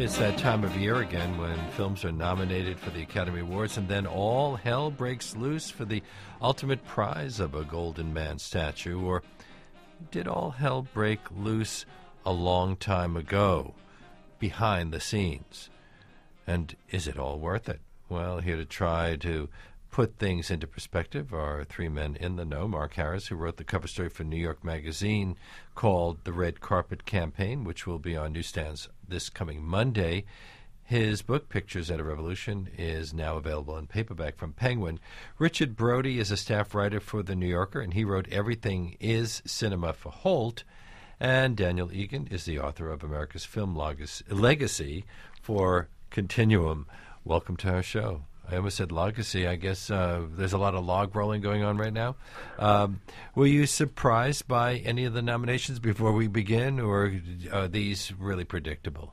It's that time of year again when films are nominated for the Academy Awards, and then all hell breaks loose for the ultimate prize of a Golden Man statue. Or did all hell break loose a long time ago, behind the scenes? And is it all worth it? Well, here to try to put things into perspective are three men in the know. Mark Harris, who wrote the cover story for New York Magazine called The Red Carpet Campaign, which will be on newsstands this coming Monday. His book, Pictures at a Revolution, is now available in paperback from Penguin. Richard Brody is a staff writer for The New Yorker, and he wrote Everything is Cinema for Holt. And Daniel Egan is the author of America's Film Legacy for Continuum. Welcome to our show. I almost said legacy. I guess there's a lot of log rolling going on right now. Were you surprised by any of the nominations before we begin, or are these really predictable?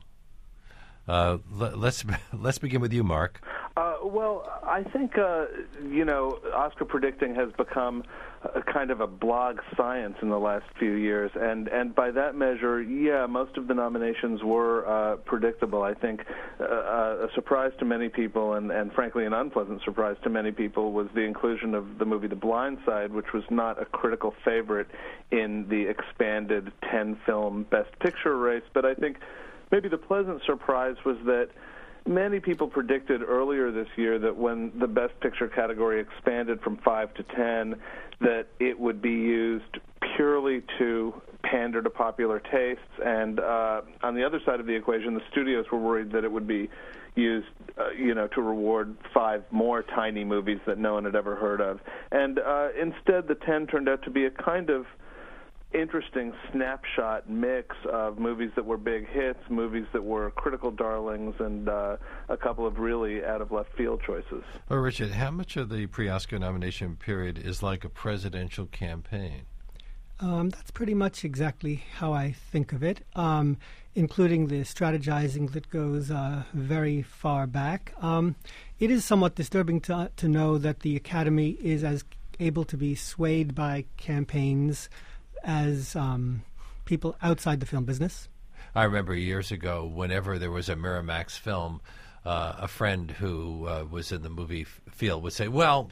Let's begin with you, Mark. Well, I think, Oscar predicting has become a kind of a blog science in the last few years. And by that measure, yeah, most of the nominations were predictable. I think a surprise to many people, and frankly an unpleasant surprise to many people, was the inclusion of the movie The Blind Side, which was not a critical favorite in the expanded 10-film Best Picture race. But I think maybe the pleasant surprise was that many people predicted earlier this year that when the Best Picture category expanded from 5 to 10, that it would be used purely to pander to popular tastes. And on the other side of the equation, the studios were worried that it would be used, to reward 5 more tiny movies that no one had ever heard of. And instead, the 10 turned out to be a kind of interesting snapshot mix of movies that were big hits, movies that were critical darlings, and a couple of really out-of-left-field choices. Well, Richard, how much of the pre-Oscar nomination period is like a presidential campaign? That's pretty much exactly how I think of it, including the strategizing that goes very far back. It is somewhat disturbing to know that the Academy is as able to be swayed by campaigns as people outside the film business. I remember years ago, whenever there was a Miramax film, a friend who was in the movie field would say, well,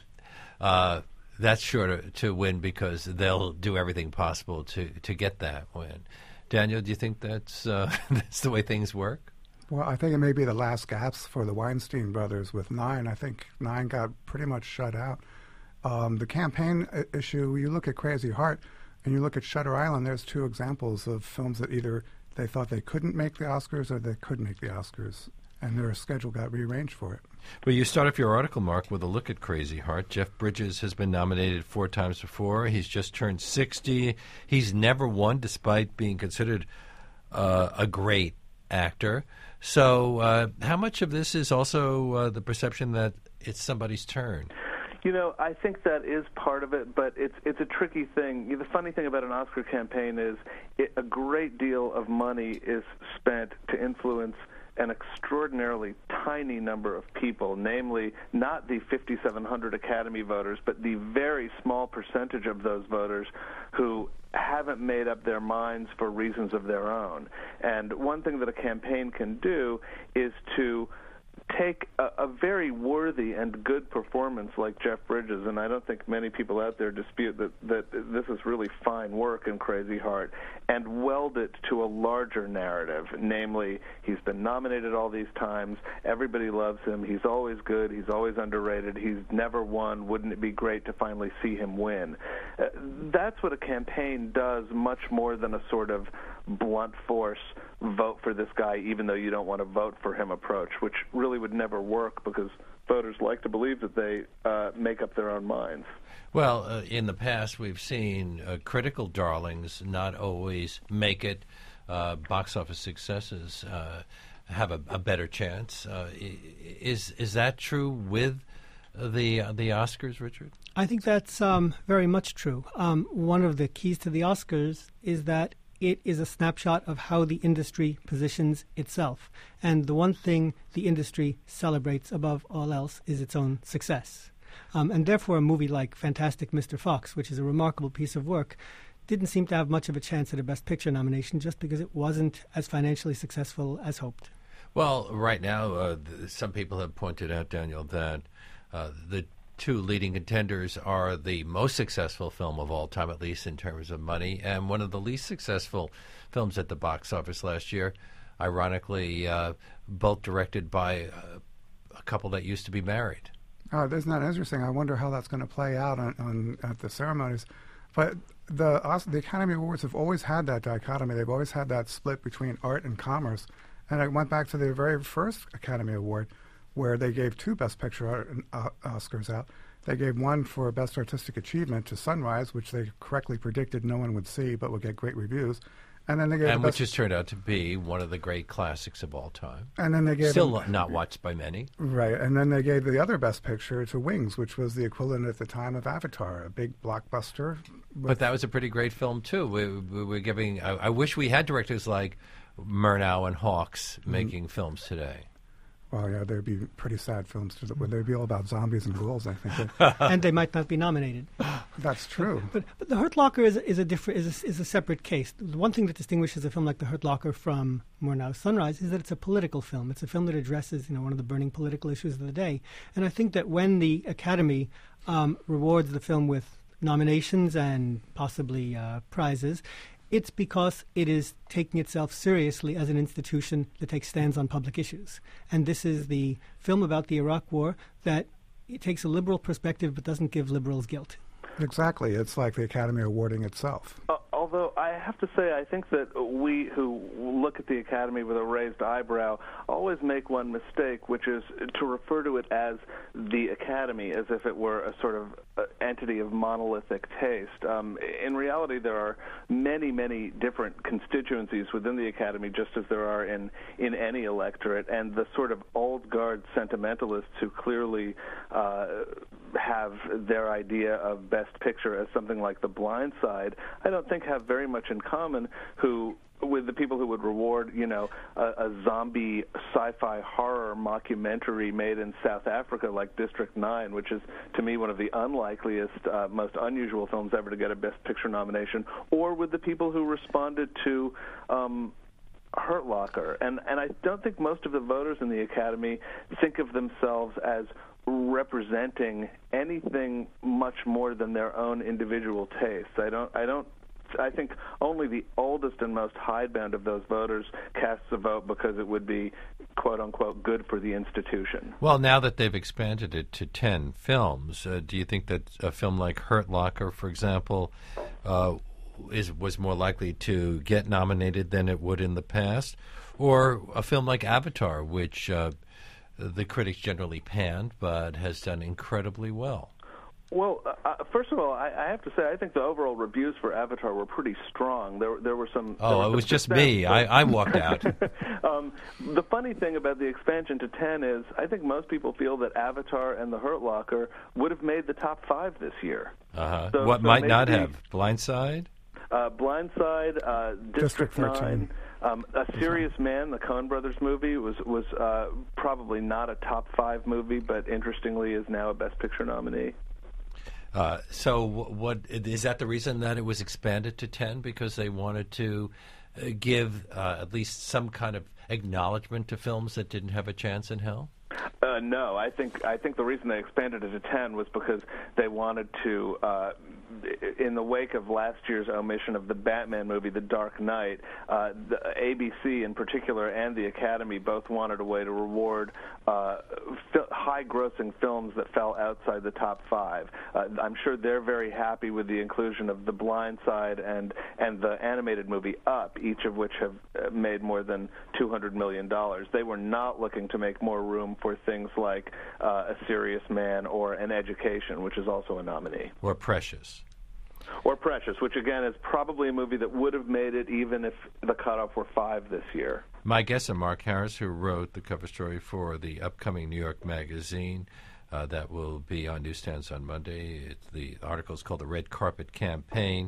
that's sure to win because they'll do everything possible to get that win. Daniel, do you think that's that's the way things work? Well, I think it may be the last gasp for the Weinstein brothers with Nine. I think Nine got pretty much shut out. The campaign issue, you look at Crazy Heart, and you look at Shutter Island, there's 2 examples of films that either they thought they couldn't make the Oscars or they could make the Oscars, and their schedule got rearranged for it. Well, you start off your article, Mark, with a look at Crazy Heart. Jeff Bridges has been nominated 4 times before. He's just turned 60. He's never won, despite being considered a great actor. So how much of this is also the perception that it's somebody's turn? I think that is part of it, but it's a tricky thing. The funny thing about an Oscar campaign is a great deal of money is spent to influence an extraordinarily tiny number of people, namely not the 5,700 Academy voters, but the very small percentage of those voters who haven't made up their minds for reasons of their own. And one thing that a campaign can do is to take a very worthy and good performance like Jeff Bridges, and I don't think many people out there dispute that this is really fine work in Crazy Heart, and weld it to a larger narrative, namely he's been nominated all these times, everybody loves him, he's always good, he's always underrated, he's never won, wouldn't it be great to finally see him win? That's what a campaign does, much more than a sort of blunt force vote for this guy even though you don't want to vote for him approach, which really would never work because voters like to believe that they make up their own minds. Well, in the past we've seen critical darlings not always make it. Box office successes have a better chance. Is that true with the Oscars, Richard? I think that's very much true. One of the keys to the Oscars is that it is a snapshot of how the industry positions itself. And the one thing the industry celebrates above all else is its own success. And therefore, a movie like Fantastic Mr. Fox, which is a remarkable piece of work, didn't seem to have much of a chance at a Best Picture nomination just because it wasn't as financially successful as hoped. Well, right now, some people have pointed out, Daniel, that the two leading contenders are the most successful film of all time, at least in terms of money, and one of the least successful films at the box office last year, ironically, both directed by a couple that used to be married. Isn't that interesting? I wonder how that's going to play out at the ceremonies. But the Academy Awards have always had that dichotomy. They've always had that split between art and commerce. And I went back to the very first Academy Award, where they gave two Best Picture Oscars out. They gave one for Best Artistic Achievement to Sunrise, which they correctly predicted no one would see but would get great reviews. And then they gave which has turned out to be one of the great classics of all time. And then they gave still not watched by many. Right. And then they gave the other Best Picture to Wings, which was the equivalent at the time of Avatar, a big blockbuster. But that was a pretty great film too. We're giving. I wish we had directors like Murnau and Hawks making films today. Well, yeah, there'd be pretty sad films. They'd be all about zombies and ghouls, I think. And they might not be nominated. That's true. But The Hurt Locker is a separate case. The one thing that distinguishes a film like The Hurt Locker from Murnau's Sunrise is that it's a political film. It's a film that addresses, one of the burning political issues of the day. And I think that when the Academy rewards the film with nominations and possibly prizes, it's because it is taking itself seriously as an institution that takes stands on public issues. And this is the film about the Iraq War that it takes a liberal perspective but doesn't give liberals guilt. Exactly. It's like the Academy awarding itself. Although I have to say, I think that we who look at the Academy with a raised eyebrow always make one mistake, which is to refer to it as the Academy, as if it were a sort of entity of monolithic taste. In reality, there are many, many different constituencies within the Academy, just as there are in any electorate, and the sort of old guard sentimentalists who clearly have their idea of Best Picture as something like The Blind Side, I don't think have very much in common with the people who would reward, a zombie sci-fi horror mockumentary made in South Africa like District 9, which is, to me, one of the unlikeliest, most unusual films ever to get a Best Picture nomination, or with the people who responded to Hurt Locker. And I don't think most of the voters in the Academy think of themselves as representing anything much more than their own individual tastes. I think only the oldest and most hidebound of those voters casts a vote because it would be, quote-unquote, good for the institution. Well, now that they've expanded it to 10 films, do you think that a film like Hurt Locker, for example, was more likely to get nominated than it would in the past? Or a film like Avatar, which the critics generally panned but has done incredibly well? Well, first of all, I have to say I think the overall reviews for Avatar were pretty strong. There were some. Oh, it was just me. I walked out. The funny thing about the expansion to 10 is I think most people feel that Avatar and The Hurt Locker would have made the top 5 this year. So might not have? Blindside? Blindside, District 9. A Serious Man, the Coen Brothers movie, was probably not a top 5 movie, but interestingly is now a Best Picture nominee. So what is that the reason that it was expanded to 10? Because they wanted to give at least some kind of acknowledgement to films that didn't have a chance in hell? No, I think the reason they expanded it to 10 was because they wanted to, in the wake of last year's omission of the Batman movie, The Dark Knight, the ABC in particular and the Academy both wanted a way to reward high-grossing films that fell outside the top 5. I'm sure they're very happy with the inclusion of The Blind Side and the animated movie Up, each of which have made more than $200 million. They were not looking to make more room for things like A Serious Man or An Education, which is also a nominee. Or Precious. Or Precious, which again is probably a movie that would have made it even if the cutoff were 5 this year. My guest is Mark Harris, who wrote the cover story for the upcoming New York Magazine that will be on newsstands on Monday. The article is called The Red Carpet Campaign.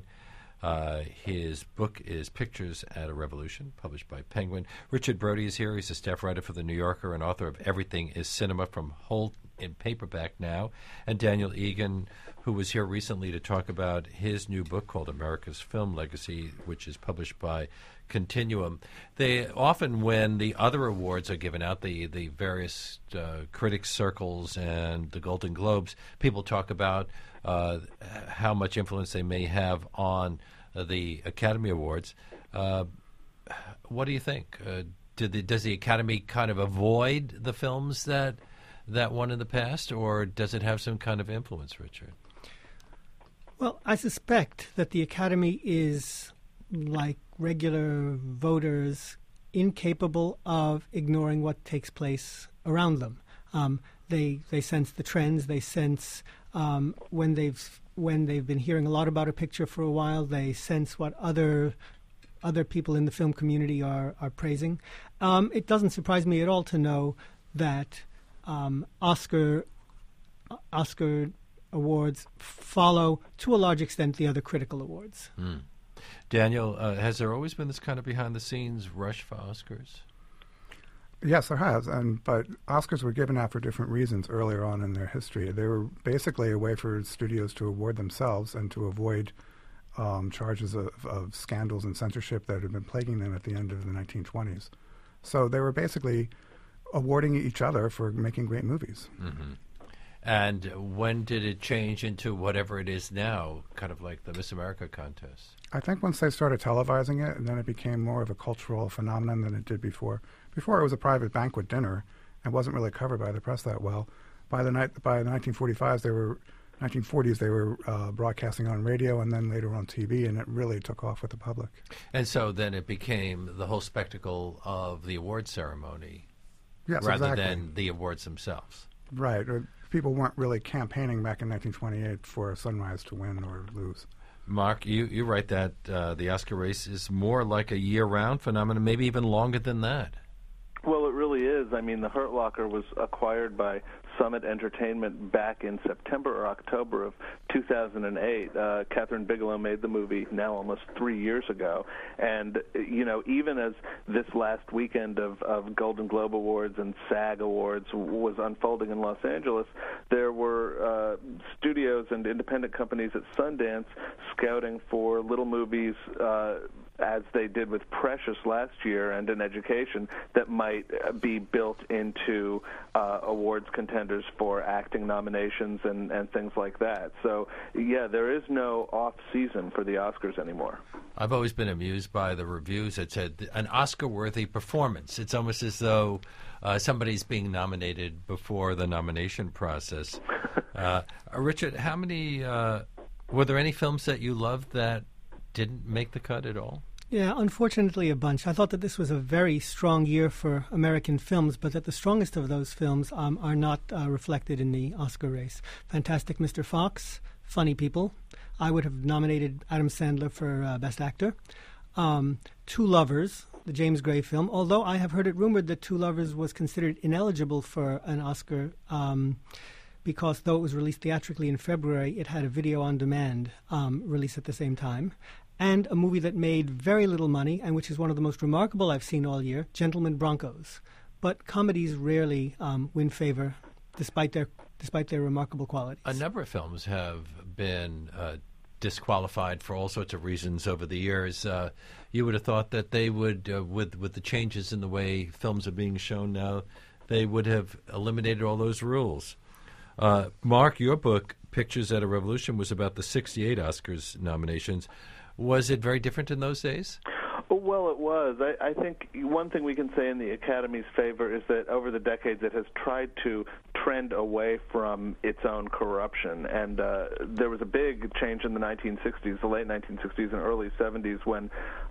His book is Pictures at a Revolution, published by Penguin. Richard Brody is here. He's a staff writer for The New Yorker and author of Everything is Cinema, From in paperback now, and Daniel Egan, who was here recently to talk about his new book called America's Film Legacy, which is published by Continuum. They often, when the other awards are given out, the various critics circles and the Golden Globes, people talk about how much influence they may have on the Academy Awards. What do you think? Does the Academy kind of avoid the films that won in the past, or does it have some kind of influence, Richard? Well, I suspect that the Academy is, like regular voters, incapable of ignoring what takes place around them. They sense the trends. They sense when they've been hearing a lot about a picture for a while. They sense what other people in the film community are praising. It doesn't surprise me at all to know that Oscar awards follow, to a large extent, the other critical awards. Daniel, has there always been this kind of behind-the-scenes rush for Oscars? Yes, there has, but Oscars were given out for different reasons earlier on in their history. They were basically a way for studios to award themselves and to avoid charges of scandals and censorship that had been plaguing them at the end of the 1920s. So they were basically awarding each other for making great movies. Mm-hmm. And when did it change into whatever it is now, kind of like the Miss America contest? I think once they started televising it, and then it became more of a cultural phenomenon than it did before. Before, it was a private banquet dinner and wasn't really covered by the press that well. By the 1940s, they were broadcasting on radio and then later on TV, and it really took off with the public. And so then it became the whole spectacle of the award ceremony, yes, rather exactly. than the awards themselves. Right. People weren't really campaigning back in 1928 for Sunrise to win or lose. Mark, you write that the Oscar race is more like a year-round phenomenon, maybe even longer than that. Well, it really is. I mean, The Hurt Locker was acquired by Summit Entertainment back in September or October of 2008. Catherine Bigelow made the movie now almost 3 years ago. And, even as this last weekend of Golden Globe Awards and SAG Awards was unfolding in Los Angeles, there were studios and independent companies at Sundance scouting for little movies as they did with Precious last year and in Education, that might be built into awards contenders for acting nominations and things like that. So, yeah, there is no off-season for the Oscars anymore. I've always been amused by the reviews that said an Oscar-worthy performance. It's almost as though somebody's being nominated before the nomination process. Richard, how many were there any films that you loved that didn't make the cut at all? Yeah, unfortunately a bunch. I thought that this was a very strong year for American films, but that the strongest of those films are not reflected in the Oscar race. Fantastic Mr. Fox, Funny People. I would have nominated Adam Sandler for Best Actor. Two Lovers, the James Gray film, although I have heard it rumored that Two Lovers was considered ineligible for an Oscar because though it was released theatrically in February, it had a video-on-demand release at the same time. And a movie that made very little money, and which is one of the most remarkable I've seen all year, Gentlemen Broncos. But comedies rarely win favor, despite their remarkable qualities. A number of films have been disqualified for all sorts of reasons over the years. You would have thought that they would, with the changes in the way films are being shown now, they would have eliminated all those rules. Mark, your book, Pictures at a Revolution, was about the 68 Oscars nominations. Was it very different in those days? Well, it was. I think one thing we can say in the Academy's favor is that over the decades it has tried to trend away from its own corruption. And there was a big change in the 1960s, the late 1960s and early 70s, when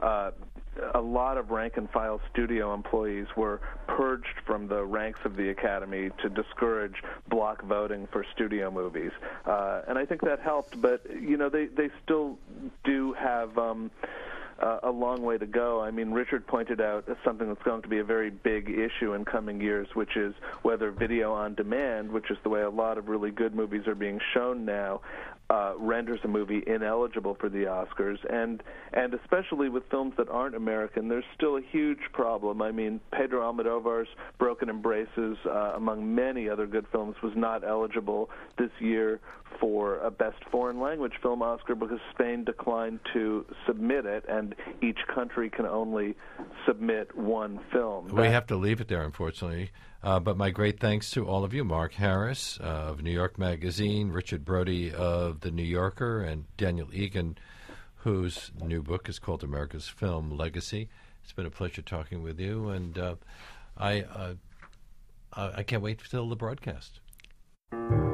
a lot of rank-and-file studio employees were purged from the ranks of the Academy to discourage block voting for studio movies. And I think that helped, but, they still do have a long way to go. I mean, Richard pointed out something that's going to be a very big issue in coming years, which is whether video on demand, which is the way a lot of really good movies are being shown now, renders a movie ineligible for the Oscars, and especially with films that aren't American, there's still a huge problem. I mean, Pedro Almodovar's Broken Embraces, among many other good films, was not eligible this year for a Best Foreign Language Film Oscar because Spain declined to submit it, and each country can only submit one film. We have to leave it there, unfortunately. But my great thanks to all of you, Mark Harris of New York Magazine, Richard Brody of The New Yorker, and Daniel Egan, whose new book is called America's Film Legacy. It's been a pleasure talking with you, and I can't wait till the broadcast.